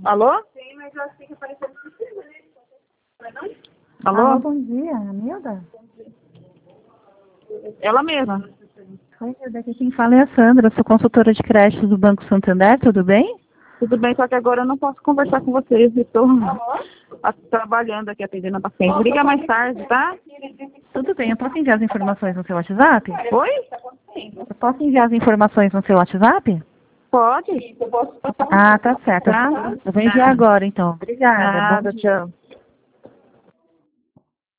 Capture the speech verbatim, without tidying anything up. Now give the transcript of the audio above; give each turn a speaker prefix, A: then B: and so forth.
A: Alô?
B: Sim, mas eu acho que tem que aparecer no sistema, né? Não é não?
A: Alô?
C: Alô, bom dia, Nilda?
A: Ela mesma.
C: Oi, Nilda, aqui quem fala é a Sandra, sou consultora de crédito do Banco Santander, tudo bem?
A: Tudo bem, só que agora eu não posso conversar com vocês. Estou trabalhando aqui, atendendo a paciente. Liga mais tarde, tá?
C: Tudo bem, eu posso enviar as informações no seu WhatsApp?
A: Oi?
C: Eu posso enviar as informações no seu WhatsApp?
A: Pode?
C: Ah, tá certo.
A: Tá?
C: Eu vou enviar agora, então. Obrigada. Bom
A: Nada,
C: dia.
A: tchau.